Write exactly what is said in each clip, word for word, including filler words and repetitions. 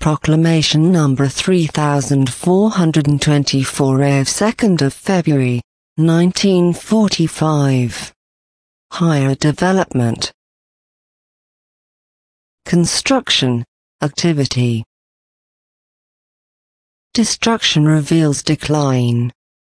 Proclamation number three thousand four hundred twenty-four of second of February, nineteen forty-five. Higher development. Construction, activity. Destruction reveals decline.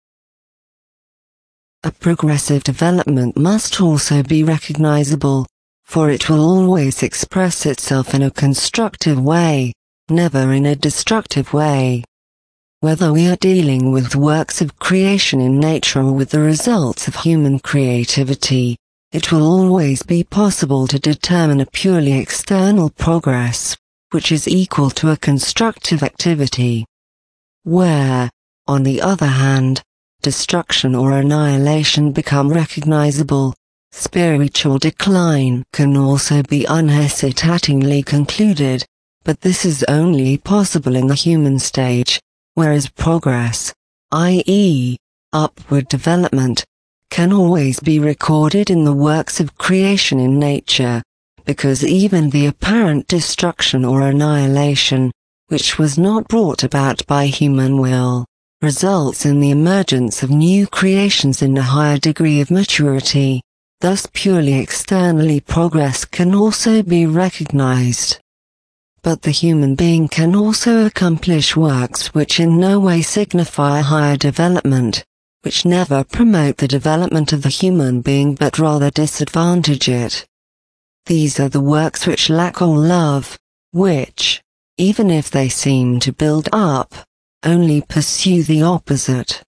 A progressive development must also be recognizable, for it will always express itself in a constructive way, never in a destructive way. Whether we are dealing with works of creation in nature or with the results of human creativity, it will always be possible to determine a purely external progress, which is equal to a constructive activity. Where, on the other hand, destruction or annihilation become recognizable, spiritual decline can also be unhesitatingly concluded, but this is only possible in the human stage, whereas progress, that is, upward development, can always be recorded in the works of creation in nature, because even the apparent destruction or annihilation, which was not brought about by human will, results in the emergence of new creations in a higher degree of maturity. Thus purely externally progress can also be recognized. But the human being can also accomplish works which in no way signify higher development, which never promote the development of the human being but rather disadvantage it. These are the works which lack all love, which, even if they seem to build up, only pursue the opposite.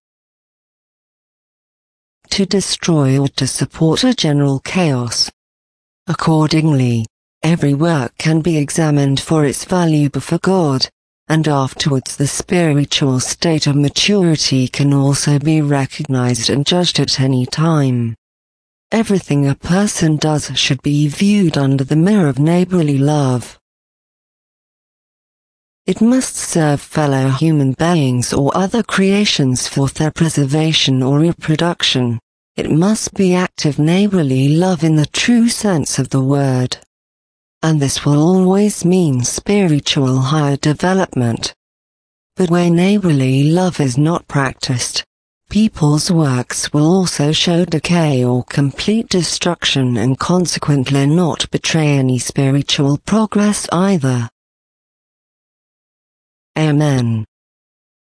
To destroy or to support a general chaos. Accordingly, every work can be examined for its value before God, and afterwards the spiritual state of maturity can also be recognized and judged at any time. Everything a person does should be viewed under the mirror of neighborly love. It must serve fellow human beings or other creations for their preservation or reproduction. It must be active neighborly love in the true sense of the word. And this will always mean spiritual higher development. But where neighborly love is not practiced, people's works will also show decay or complete destruction and consequently not betray any spiritual progress either. Amen.